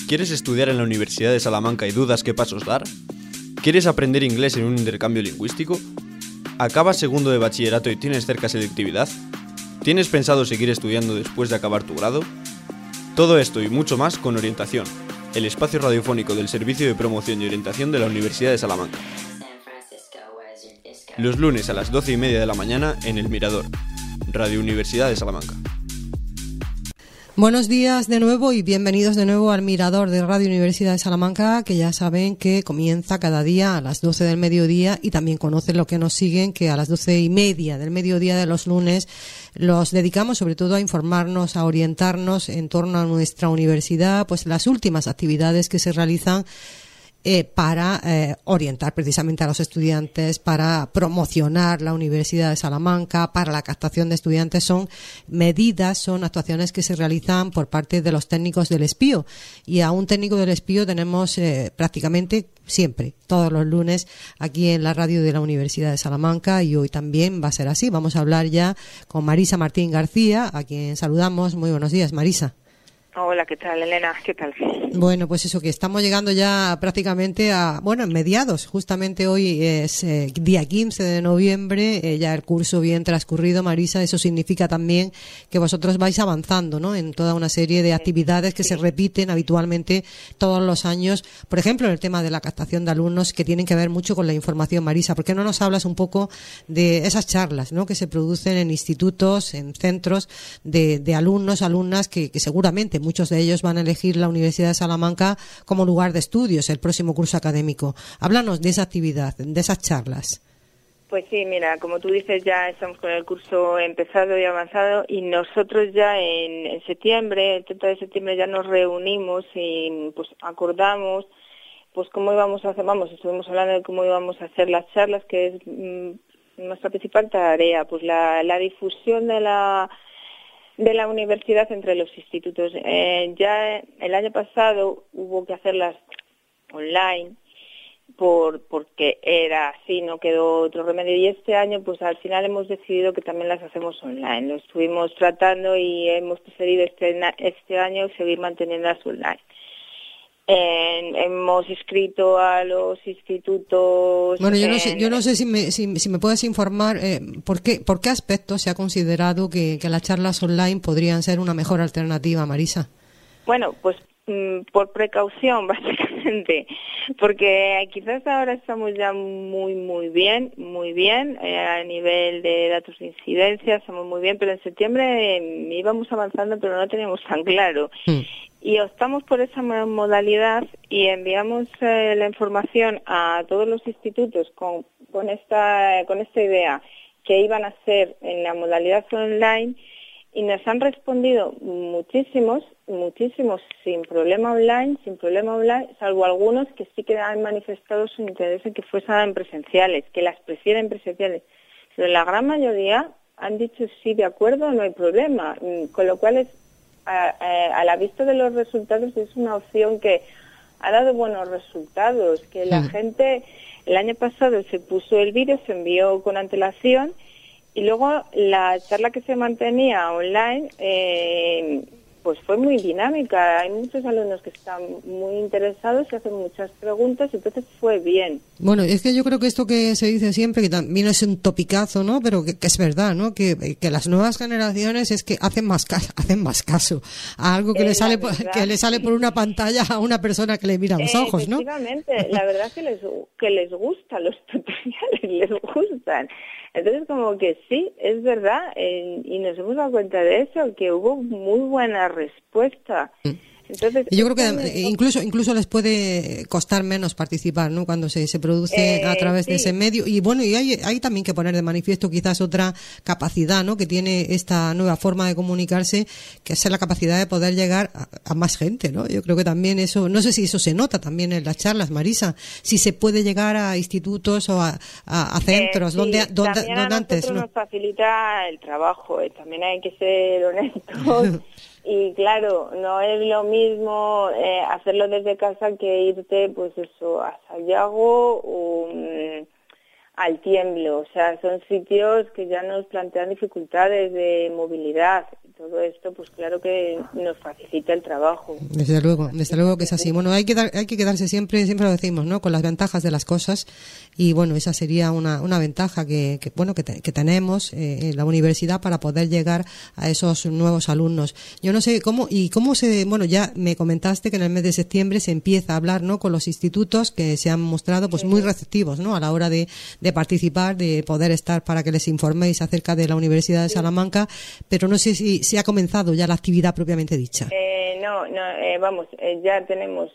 ¿Quieres estudiar en la Universidad de Salamanca y dudas qué pasos dar? ¿Quieres aprender inglés en un intercambio lingüístico? ¿Acabas segundo de bachillerato y tienes cerca selectividad? ¿Tienes pensado seguir estudiando después de acabar tu grado? Todo esto y mucho más con Orientación, el espacio radiofónico del Servicio de Promoción y Orientación de la Universidad de Salamanca. Los lunes a las 12:30 de la mañana en El Mirador, Radio Universidad de Salamanca. Buenos días de nuevo y bienvenidos de nuevo al Mirador de Radio Universidad de Salamanca, que ya saben que comienza cada día a las 12 del mediodía, y también conocen lo que nos siguen, que a las 12:30 del mediodía de los lunes los dedicamos sobre todo a informarnos, a orientarnos en torno a nuestra universidad, pues las últimas actividades que se realizan para orientar precisamente a los estudiantes, para promocionar la Universidad de Salamanca, para la captación de estudiantes. Son actuaciones que se realizan por parte de los técnicos del Espío, y a un técnico del Espío tenemos prácticamente siempre, todos los lunes, aquí en la radio de la Universidad de Salamanca, y hoy también va a ser así. Vamos a hablar ya con Marisa Martín García, a quien saludamos. Muy buenos días, Marisa. Hola, ¿qué tal, Elena? ¿Qué tal? Bueno, pues eso, que estamos llegando ya prácticamente en mediados. Justamente hoy es día 15 de noviembre, ya el curso bien transcurrido, Marisa. Eso significa también que vosotros vais avanzando, ¿no?, en toda una serie de actividades que se repiten habitualmente todos los años. Por ejemplo, en el tema de la captación de alumnos, que tienen que ver mucho con la información. Marisa, ¿por qué no nos hablas un poco de esas charlas, ¿no?, que se producen en institutos, en centros de alumnos, alumnas que seguramente muchos de ellos van a elegir la Universidad de Salamanca como lugar de estudios el próximo curso académico? Háblanos de esa actividad, de esas charlas. Pues sí, mira, como tú dices, ya estamos con el curso empezado y avanzado, y nosotros ya en septiembre, el 30 de septiembre, ya nos reunimos y pues acordamos pues cómo íbamos a hacer. Estuvimos hablando de cómo íbamos a hacer las charlas, que es nuestra principal tarea, pues la difusión de la universidad entre los institutos. Ya el año pasado hubo que hacerlas online porque era así, no quedó otro remedio, y este año pues al final hemos decidido que también las hacemos online. Lo estuvimos tratando y hemos preferido este año seguir manteniéndolas online. Hemos inscrito a los institutos. Bueno, yo no sé si me puedes informar por qué aspecto se ha considerado que las charlas online podrían ser una mejor alternativa, Marisa. Bueno, pues por precaución, básicamente, porque quizás ahora estamos ya muy bien, a nivel de datos de incidencia, estamos muy bien, pero en septiembre íbamos avanzando, pero no teníamos tan claro. Y optamos por esa modalidad y enviamos la información a todos los institutos con esta idea, que iban a ser en la modalidad online, y nos han respondido muchísimos sin problema online, salvo algunos que sí que han manifestado su interés en que fuesen presenciales, que las prefieren presenciales. Pero la gran mayoría han dicho sí, de acuerdo, no hay problema, con lo cual a la vista de los resultados es una opción que ha dado buenos resultados, que la gente el año pasado se puso el vídeo, se envió con antelación, y luego la charla que se mantenía online pues fue muy dinámica. Hay muchos alumnos que están muy interesados y hacen muchas preguntas, entonces fue bien. Bueno, es que yo creo que esto que se dice siempre, que también es un topicazo, ¿no?, pero que es verdad, ¿no?, que las nuevas generaciones es que hacen más caso a algo que le sale por una pantalla a una persona que le mira los ojos, ¿no? Efectivamente, la verdad es que les gustan los tutoriales, les gustan. Entonces, como que sí, es verdad, y nos hemos dado cuenta de eso, que hubo muy buena respuesta. Entonces, yo creo que incluso les puede costar menos participar, ¿no?, cuando se produce a través de ese medio. Y bueno, y hay también que poner de manifiesto quizás otra capacidad, ¿no?, que tiene esta nueva forma de comunicarse, que es la capacidad de poder llegar a más gente, ¿no? Yo creo que también eso, no sé si eso se nota también en las charlas, Marisa, si se puede llegar a institutos o a centros donde antes no. Nos facilita el trabajo, también hay que ser honestos. Y claro, no es lo mismo hacerlo desde casa que irte, pues eso, a Sayago o al tiemblo, o sea, son sitios que ya nos plantean dificultades de movilidad. Todo esto, pues claro que nos facilita el trabajo. Desde luego que es así. Bueno, hay que quedarse siempre lo decimos, ¿no? Con las ventajas de las cosas, y bueno, esa sería una ventaja que tenemos en la universidad para poder llegar a esos nuevos alumnos. Yo no sé cómo bueno, ya me comentaste que en el mes de septiembre se empieza a hablar, ¿no? Con los institutos que se han mostrado pues muy receptivos, ¿no? A la hora de participar, de poder estar para que les informéis acerca de la Universidad de Salamanca, pero no sé si se ha comenzado ya la actividad propiamente dicha. Ya tenemos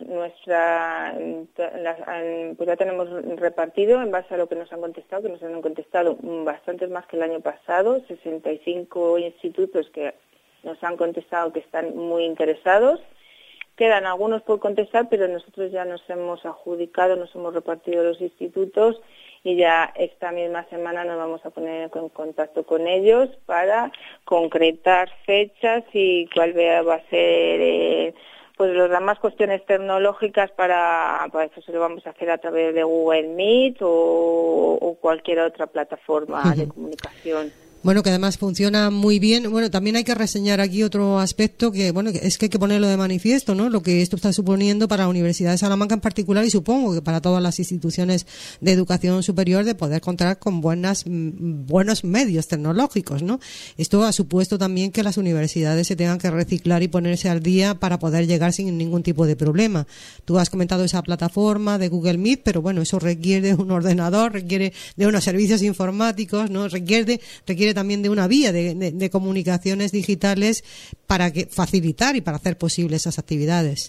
pues ya tenemos repartido en base a lo que nos han contestado bastantes más que el año pasado, 65 institutos que nos han contestado que están muy interesados. Quedan algunos por contestar, pero nosotros ya nos hemos adjudicado, nos hemos repartido los institutos, y ya esta misma semana nos vamos a poner en contacto con ellos para concretar fechas y cuál va a ser pues las demás cuestiones tecnológicas. Para eso se lo vamos a hacer a través de Google Meet o cualquier otra plataforma de comunicación. Bueno, que además funciona muy bien. Bueno, también hay que reseñar aquí otro aspecto que, bueno, es que hay que ponerlo de manifiesto, ¿no? Lo que esto está suponiendo para la Universidad de Salamanca en particular, y supongo que para todas las instituciones de educación superior, de poder contar con buenos medios tecnológicos, ¿no? Esto ha supuesto también que las universidades se tengan que reciclar y ponerse al día para poder llegar sin ningún tipo de problema. Tú has comentado esa plataforma de Google Meet, pero bueno, eso requiere de un ordenador, requiere de unos servicios informáticos, ¿no? Requiere también de una vía de comunicaciones digitales para facilitar y para hacer posibles esas actividades.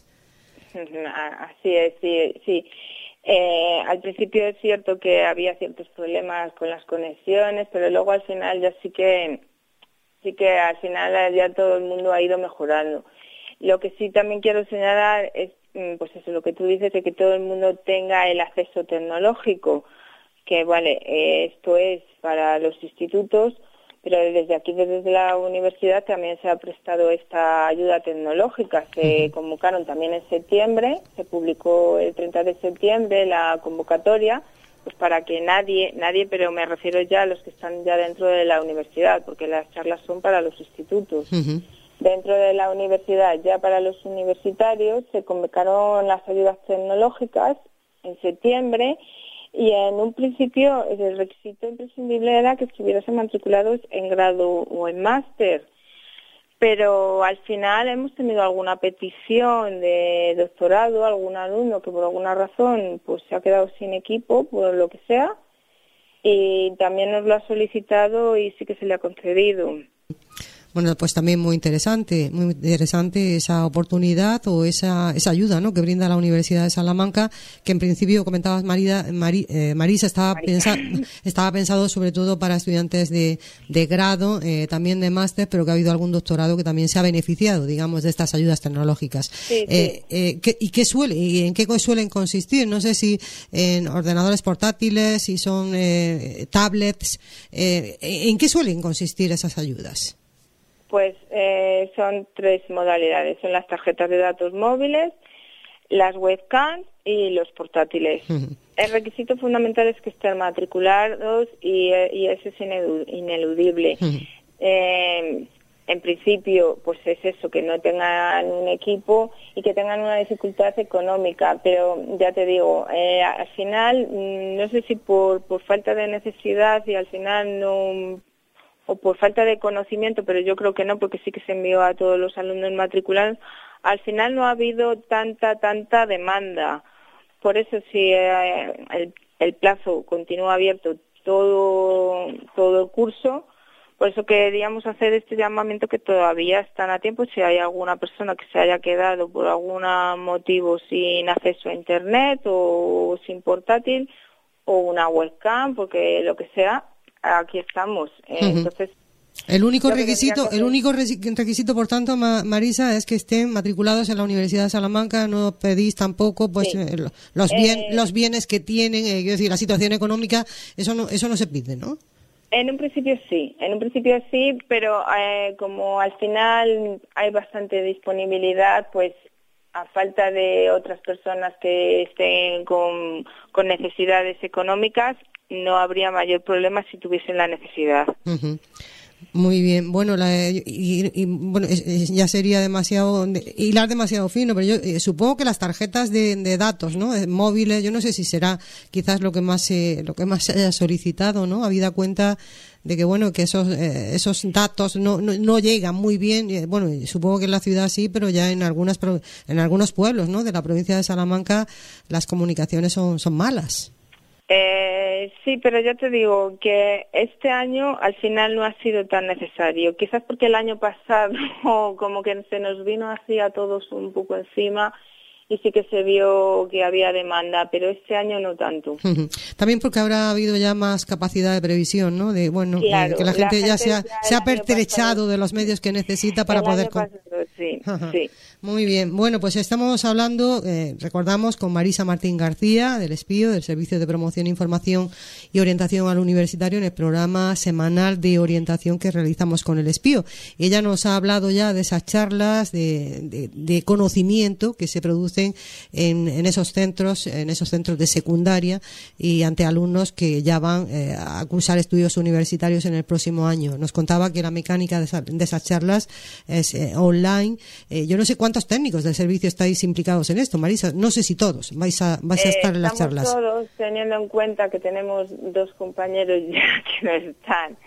Así es, sí. Al principio es cierto que había ciertos problemas con las conexiones, pero luego al final sí que al final ya todo el mundo ha ido mejorando. Lo que sí también quiero señalar es, pues eso, lo que tú dices, de que todo el mundo tenga el acceso tecnológico, que vale, esto es para los institutos, pero desde aquí, desde la universidad, también se ha prestado esta ayuda tecnológica. Se convocaron también en septiembre, se publicó el 30 de septiembre la convocatoria, pues para que nadie, pero me refiero ya a los que están ya dentro de la universidad, porque las charlas son para los institutos. Dentro de la universidad, ya para los universitarios, se convocaron las ayudas tecnológicas en septiembre. Y en un principio el requisito imprescindible era que estuviesen matriculados en grado o en máster, pero al final hemos tenido alguna petición de doctorado, algún alumno que por alguna razón pues se ha quedado sin equipo, por lo que sea, y también nos lo ha solicitado y sí que se le ha concedido. Bueno, pues también muy interesante esa oportunidad o esa ayuda, ¿no?, que brinda la Universidad de Salamanca, que en principio comentabas, Marisa, estaba pensado sobre todo para estudiantes de grado, también de máster, pero que ha habido algún doctorado que también se ha beneficiado, digamos, de estas ayudas tecnológicas. Sí. ¿En qué suelen consistir? No sé si en ordenadores portátiles, si son tablets, ¿en qué suelen consistir esas ayudas? Pues son 3 modalidades. Son las tarjetas de datos móviles, las webcams y los portátiles. El requisito fundamental es que estén matriculados y eso es ineludible. En principio, pues es eso, que no tengan un equipo y que tengan una dificultad económica, pero ya te digo, al final, no sé si por falta de necesidad y al final no, o por falta de conocimiento, pero yo creo que no, porque sí que se envió a todos los alumnos matriculados, al final no ha habido tanta demanda. Por eso si el plazo continúa abierto todo el curso, por eso queríamos hacer este llamamiento, que todavía están a tiempo. Si hay alguna persona que se haya quedado por algún motivo sin acceso a internet o sin portátil o una webcam, porque lo que sea, aquí estamos. Entonces, el único requisito, por tanto, Marisa, es que estén matriculados en la Universidad de Salamanca. No pedís tampoco, pues, sí, los bienes que tienen, quiero decir, la situación económica. Eso no se pide, ¿no? En un principio sí, pero como al final hay bastante disponibilidad, pues a falta de otras personas que estén con necesidades económicas, no habría mayor problema si tuviesen la necesidad. Uh-huh. Muy bien, bueno, bueno, ya sería demasiado hilar demasiado fino, pero yo supongo que las tarjetas de datos, ¿no? Móviles, yo no sé si será quizás lo que más se haya solicitado, ¿no? Habida cuenta de que bueno, que esos datos no llegan muy bien, bueno, supongo que en la ciudad sí, pero ya en algunos pueblos, ¿no? De la provincia de Salamanca las comunicaciones son malas. Sí, pero ya te digo que este año al final no ha sido tan necesario. Quizás porque el año pasado como que se nos vino así a todos un poco encima y sí que se vio que había demanda, pero este año no tanto. También porque habrá habido ya más capacidad de previsión, ¿no? De bueno, claro, que la gente ya se ha pertrechado de los medios que necesita para poder... Sí. Muy bien. Bueno, pues estamos hablando, recordamos, con Marisa Martín García, del Espío, del Servicio de Promoción, Información y Orientación al Universitario, en el programa semanal de orientación que realizamos con el Espío. Ella nos ha hablado ya de esas charlas de conocimiento que se producen en esos centros de secundaria y ante alumnos que ya van a cursar estudios universitarios en el próximo año. Nos contaba que la mecánica de esas charlas es online. Yo no sé cuántos técnicos del servicio estáis implicados en esto, Marisa. No sé si todos vais a estar en las charlas. Todos, teniendo en cuenta que tenemos 2 compañeros ya que no están.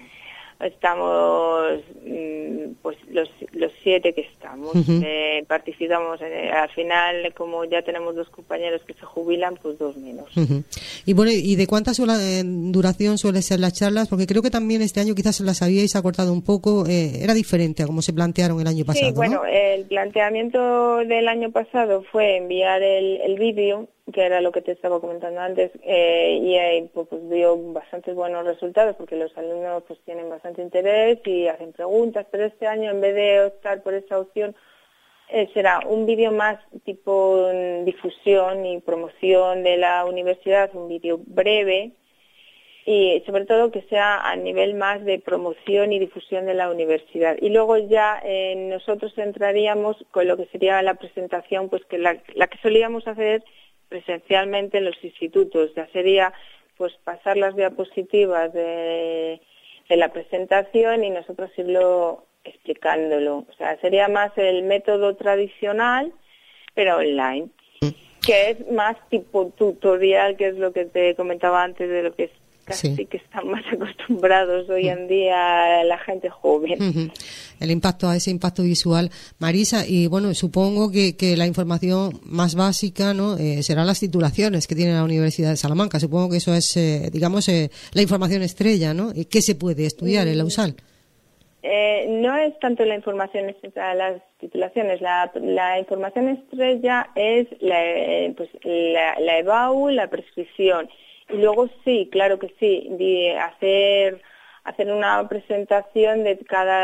Estamos pues los 7 que estamos. Uh-huh. Participamos al final, como ya tenemos 2 compañeros que se jubilan, pues 2 menos. Uh-huh. Y bueno, ¿y de cuánta duración suelen ser las charlas? Porque creo que también este año quizás las habíais acortado un poco. Era diferente a como se plantearon el año pasado, sí, bueno, ¿no? El planteamiento del año pasado fue enviar el vídeo, que era lo que te estaba comentando antes, y pues dio bastantes buenos resultados porque los alumnos pues tienen bastante interés y hacen preguntas, pero este año en vez de optar por esa opción será un vídeo más tipo difusión y promoción de la universidad, un vídeo breve y sobre todo que sea a nivel más de promoción y difusión de la universidad. Y luego ya nosotros entraríamos con lo que sería la presentación, pues que la que solíamos hacer presencialmente en los institutos. Ya sería pues pasar las diapositivas de la presentación y nosotros irlo explicándolo. O sea, sería más el método tradicional, pero online, que es más tipo tutorial, que es lo que te comentaba antes de lo que es casi sí que están más acostumbrados hoy en día la gente joven. Uh-huh. Ese impacto visual. Marisa, y bueno, supongo que la información más básica, ¿no? Serán las titulaciones que tiene la Universidad de Salamanca. Supongo que eso es, la información estrella, ¿no? ¿Qué se puede estudiar en la USAL? No es tanto la información estrella, las titulaciones. La información estrella es la EBAU, la prescripción. Y luego sí, claro que sí, hacer una presentación de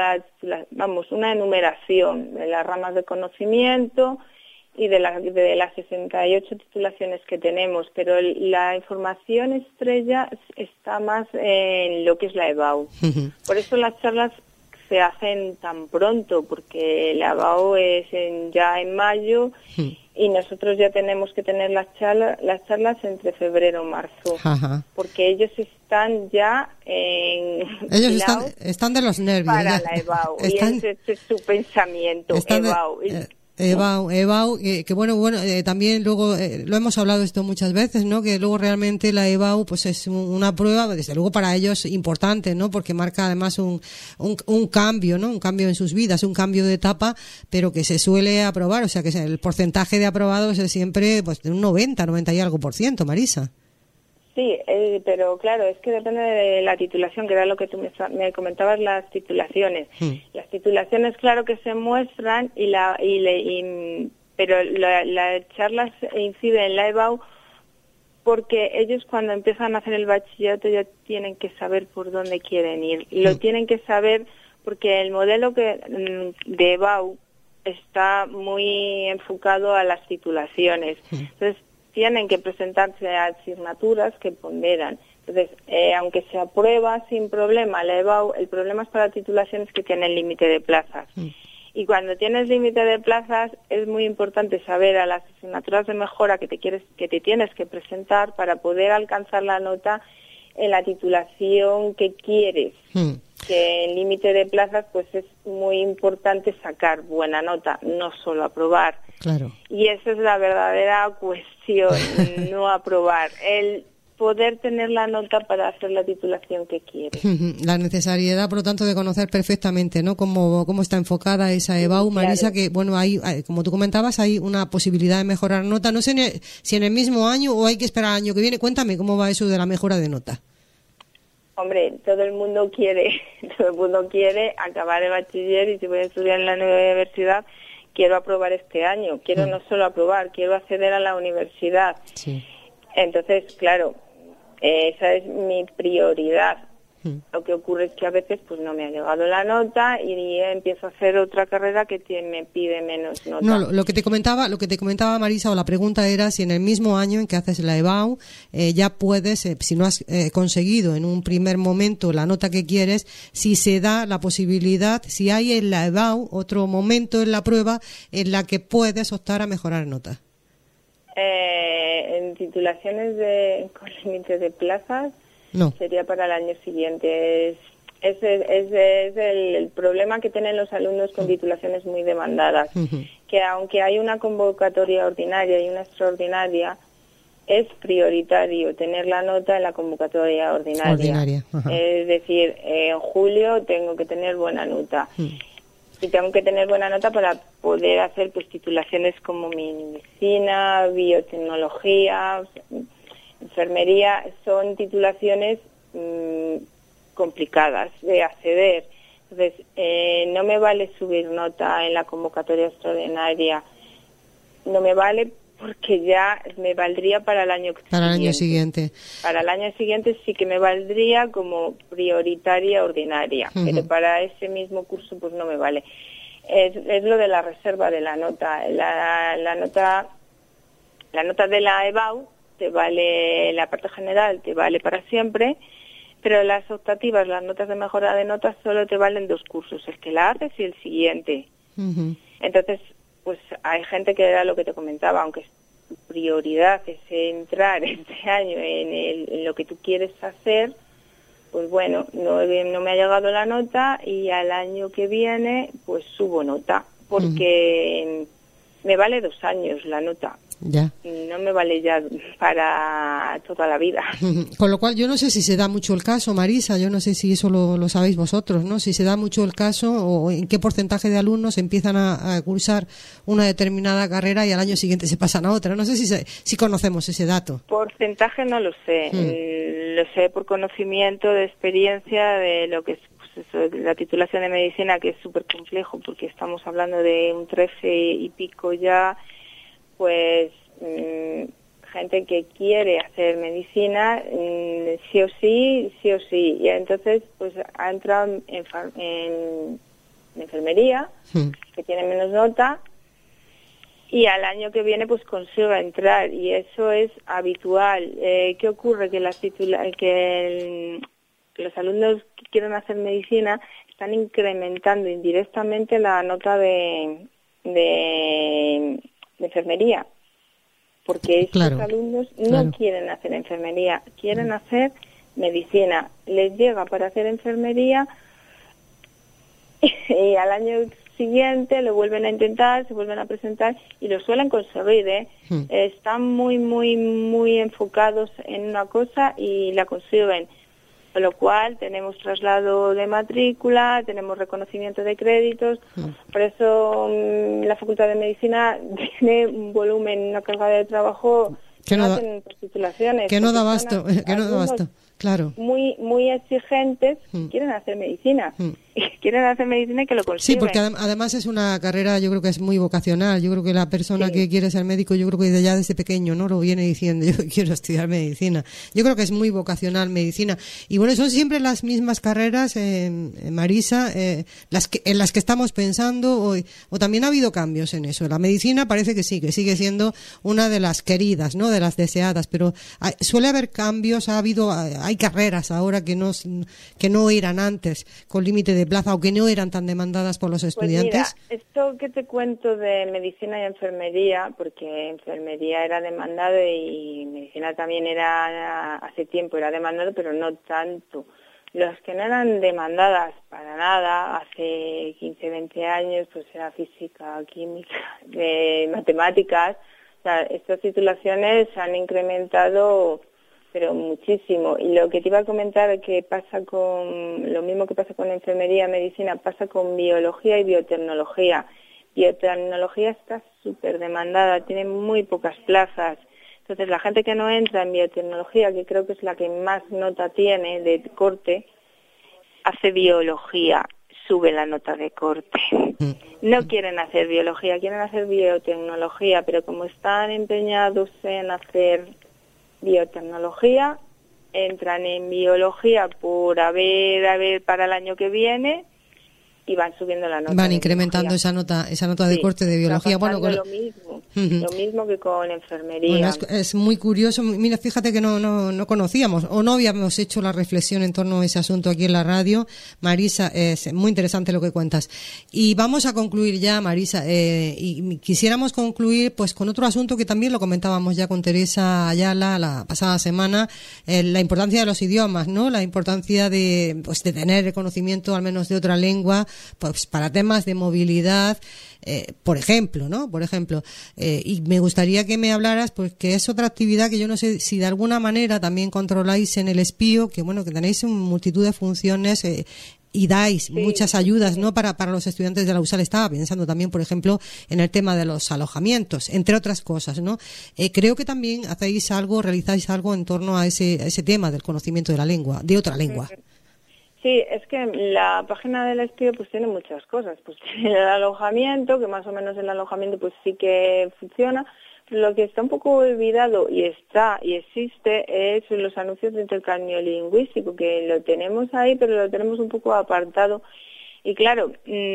una enumeración de las ramas de conocimiento y de las 68 titulaciones que tenemos, pero la información estrella está más en lo que es la EBAU. Uh-huh. Por eso las charlas se hacen tan pronto, porque la EBAU es ya en mayo. Uh-huh. Y nosotros ya tenemos que tener las charlas entre febrero y marzo. Ajá. Porque ellos están ya ellos están de los nervios. Para ya. La EBAU. Y ese es su pensamiento, EBAU. EBAU, que bueno, también luego lo hemos hablado esto muchas veces, ¿no? Que luego realmente la EBAU pues es una prueba, desde luego para ellos importante, ¿no? Porque marca además un cambio, ¿no? Un cambio en sus vidas, un cambio de etapa, pero que se suele aprobar, o sea que el porcentaje de aprobados es siempre pues de un 90 y algo %, Marisa. Sí, pero claro, es que depende de la titulación, que era lo que tú me comentabas, las titulaciones. Las titulaciones, claro que se muestran, pero las charlas inciden en la EBAU porque ellos cuando empiezan a hacer el bachillerato ya tienen que saber por dónde quieren ir. Lo tienen que saber porque el modelo de EBAU está muy enfocado a las titulaciones. Entonces, tienen que presentarse a asignaturas que ponderan. Entonces, aunque se aprueba sin problema la EBAU, el problema es para titulaciones que tienen límite de plazas. Y cuando tienes límite de plazas, es muy importante saber a las asignaturas de mejora que te tienes que presentar para poder alcanzar la nota en la titulación que quieres. Que en límite de plazas pues es muy importante sacar buena nota, no solo aprobar. Claro. Y esa es la verdadera cuestión, no aprobar, el poder tener la nota para hacer la titulación que quieres. La necesariedad, por lo tanto, de conocer perfectamente, ¿no?, cómo está enfocada esa EBAU, Marisa, claro. Que, bueno, hay, como tú comentabas, hay una posibilidad de mejorar nota. No sé si en el mismo año o hay que esperar al año que viene. Cuéntame cómo va eso de la mejora de nota. Hombre, todo el mundo quiere acabar el bachiller, y si voy a estudiar en la universidad, quiero aprobar este año. Quiero no solo aprobar, quiero acceder a la universidad. Sí. Entonces, claro, esa es mi prioridad. Lo que ocurre es que a veces pues no me ha llegado la nota y empiezo a hacer otra carrera que me pide menos nota. No, lo que te comentaba Marisa, o la pregunta era si en el mismo año en que haces la EBAU ya puedes, si no has conseguido en un primer momento la nota que quieres, si se da la posibilidad, si hay en la EBAU otro momento en la prueba en la que puedes optar a mejorar nota. En titulaciones con límite de plazas, no. Sería para el año siguiente. Ese es el problema que tienen los alumnos con titulaciones muy demandadas, que aunque hay una convocatoria ordinaria y una extraordinaria, es prioritario tener la nota en la convocatoria ordinaria. Es decir, en julio tengo que tener buena nota. Y tengo que tener buena nota para poder hacer pues titulaciones como medicina, biotecnología, enfermería. Son titulaciones complicadas de acceder. Entonces, no me vale subir nota en la convocatoria extraordinaria. No me vale porque ya me valdría para el año siguiente. Para el año siguiente. Para el año siguiente sí que me valdría como prioritaria ordinaria, pero para ese mismo curso pues no me vale. Es lo de la reserva de la nota. La nota de la EBAU te vale, la parte general te vale para siempre, pero las optativas, las notas de mejora de notas, solo te valen 2 cursos, el que la haces y el siguiente. Entonces, pues hay gente que era lo que te comentaba, aunque tu prioridad es entrar este año en lo que tú quieres hacer, pues bueno, no me ha llegado la nota y al año que viene pues subo nota, porque me vale 2 años la nota. Ya. No me vale ya para toda la vida. Con lo cual yo no sé si se da mucho el caso, Marisa, yo no sé si eso lo sabéis vosotros, ¿no? Si se da mucho el caso o en qué porcentaje de alumnos empiezan a cursar una determinada carrera y al año siguiente se pasan a otra. No sé si conocemos ese dato. Porcentaje no lo sé. Lo sé por conocimiento, de experiencia, de lo que es la titulación de medicina, que es súper complejo porque estamos hablando de un 13 y pico ya. Pues gente que quiere hacer medicina, sí o sí, y entonces pues ha entrado en enfermería, que tiene menos nota, y al año que viene pues consigue entrar, y eso es habitual. ¿Qué ocurre? Que los alumnos que quieren hacer medicina están incrementando indirectamente la nota de enfermería, porque estos alumnos no quieren hacer enfermería, quieren hacer medicina. Les llega para hacer enfermería y al año siguiente lo vuelven a intentar, se vuelven a presentar y lo suelen conseguir, Están muy, muy, muy enfocados en una cosa y la consiguen. Con lo cual tenemos traslado de matrícula, tenemos reconocimiento de créditos. Por eso la Facultad de Medicina tiene un volumen, una carga de trabajo que no hacen titulaciones. Que no da abasto, claro. Muy, muy exigentes, quieren hacer medicina. Quieren hacer medicina y que lo consiguen. Sí, porque además es una carrera, yo creo que es muy vocacional. Yo creo que la persona que quiere ser médico, yo creo que ya desde pequeño no lo viene diciendo, yo quiero estudiar medicina. Yo creo que es muy vocacional medicina. Y bueno, son siempre las mismas carreras, Marisa, en las que estamos pensando, o también ha habido cambios en eso. La medicina parece que sí, que sigue siendo una de las queridas, ¿no?, de las deseadas, pero suele haber cambios, hay carreras ahora que no eran antes, con límite de de plaza o que no eran tan demandadas por los estudiantes? Pues mira, esto que te cuento de medicina y enfermería, porque enfermería era demandado y medicina también era, hace tiempo era demandado, pero no tanto. Los que no eran demandadas para nada, hace 15, 20 años, pues era física, química, matemáticas. O sea, estas titulaciones se han incrementado, pero muchísimo. Y lo que te iba a comentar, que pasa con, lo mismo que pasa con enfermería, medicina, pasa con biología y biotecnología. Biotecnología está súper demandada, tiene muy pocas plazas. Entonces, la gente que no entra en biotecnología, que creo que es la que más nota tiene de corte, hace biología, sube la nota de corte. No quieren hacer biología, quieren hacer biotecnología, pero como están empeñados en hacer biotecnología, entran en biología por haber para el año que viene y van subiendo la nota. Van incrementando esa nota de corte de biología. Bueno, lo mismo que con enfermería. Bueno, es muy curioso. Mira, fíjate que no conocíamos o no habíamos hecho la reflexión en torno a ese asunto aquí en la radio. Marisa, es muy interesante lo que cuentas. Y vamos a concluir ya, Marisa, y quisiéramos concluir pues con otro asunto que también lo comentábamos ya con Teresa Ayala la pasada semana, la importancia de los idiomas, ¿no? La importancia de tener el conocimiento al menos de otra lengua, pues para temas de movilidad, por ejemplo, ¿no? Y me gustaría que me hablaras, pues que es otra actividad que yo no sé si de alguna manera también controláis en el Espío, que bueno, que tenéis multitud de funciones y dais muchas ayudas, ¿no? Para los estudiantes de la USAL. Estaba pensando también, por ejemplo, en el tema de los alojamientos, entre otras cosas, ¿no? Creo que también realizáis algo en torno a ese tema del conocimiento de la lengua, de otra lengua. Sí, es que la página del Espío pues tiene muchas cosas. Pues tiene el alojamiento, que más o menos el alojamiento pues sí que funciona. Lo que está un poco olvidado y existe es los anuncios de intercambio lingüístico, que lo tenemos ahí, pero lo tenemos un poco apartado. Y claro,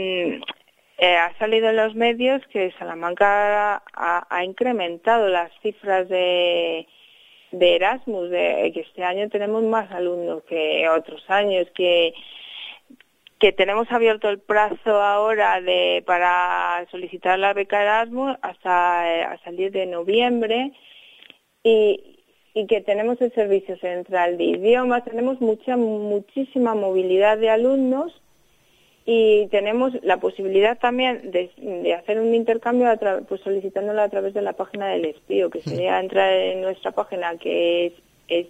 ha salido en los medios que Salamanca ha incrementado las cifras de Erasmus, que este año tenemos más alumnos que otros años, que tenemos abierto el plazo ahora para solicitar la beca Erasmus hasta el 10 de noviembre y que tenemos el servicio central de idiomas, tenemos muchísima movilidad de alumnos y tenemos la posibilidad también de hacer un intercambio pues solicitándolo a través de la página del Espío, que sería entrar en nuestra página, que es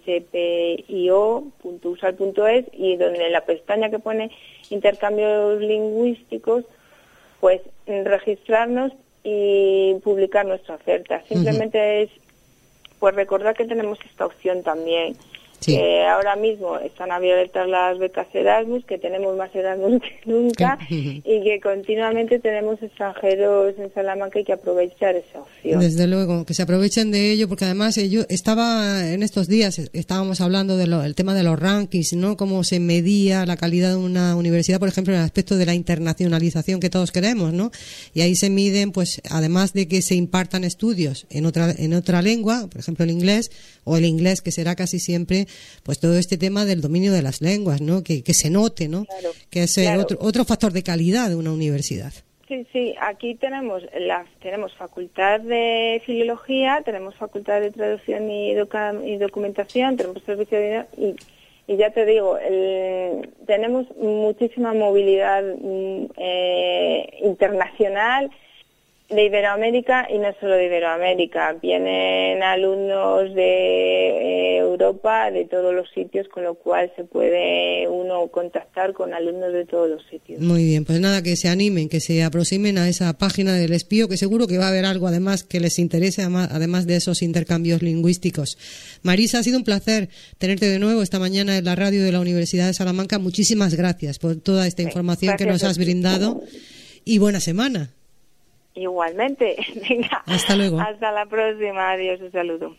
spio.usal.es, y donde en la pestaña que pone intercambios lingüísticos, pues registrarnos y publicar nuestra oferta. Simplemente es pues recordar que tenemos esta opción también. Sí. Que ahora mismo están abiertas las becas Erasmus, que tenemos más Erasmus que nunca y que continuamente tenemos extranjeros en Salamanca, y que aprovechar esa opción. Desde luego, que se aprovechen de ello, porque además yo estaba en estos días, estábamos hablando del tema de los rankings, ¿no? Cómo se medía la calidad de una universidad, por ejemplo, en el aspecto de la internacionalización que todos queremos, ¿no? Y ahí se miden, pues, además de que se impartan estudios en otra lengua, por ejemplo el inglés, o el inglés, que será casi siempre, pues todo este tema del dominio de las lenguas, ¿no? Que se note, ¿no? Claro, que es otro factor de calidad de una universidad. Sí, aquí tenemos facultad de filología, tenemos facultad de traducción y documentación, tenemos servicio de y ya te digo, tenemos muchísima movilidad internacional, de Iberoamérica, y no solo de Iberoamérica, vienen alumnos de Europa, de todos los sitios, con lo cual se puede uno contactar con alumnos de todos los sitios. Muy bien, pues nada, que se animen, que se aproximen a esa página del Espío, que seguro que va a haber algo además que les interese, además de esos intercambios lingüísticos. Marisa, ha sido un placer tenerte de nuevo esta mañana en la radio de la Universidad de Salamanca. Muchísimas gracias por toda esta información que nos has brindado, y buena semana. Igualmente. Venga. Hasta luego. Hasta la próxima. Adiós, un saludo.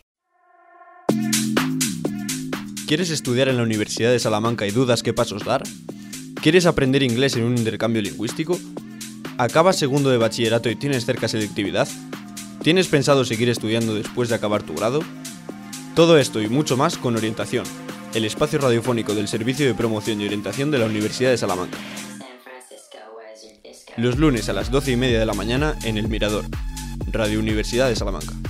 ¿Quieres estudiar en la Universidad de Salamanca y dudas qué pasos dar? ¿Quieres aprender inglés en un intercambio lingüístico? ¿Acabas segundo de bachillerato y tienes cerca selectividad? ¿Tienes pensado seguir estudiando después de acabar tu grado? Todo esto y mucho más con Orientación, el espacio radiofónico del Servicio de Promoción y Orientación de la Universidad de Salamanca. los lunes a las 12:30 de la mañana en El Mirador, Radio Universidad de Salamanca.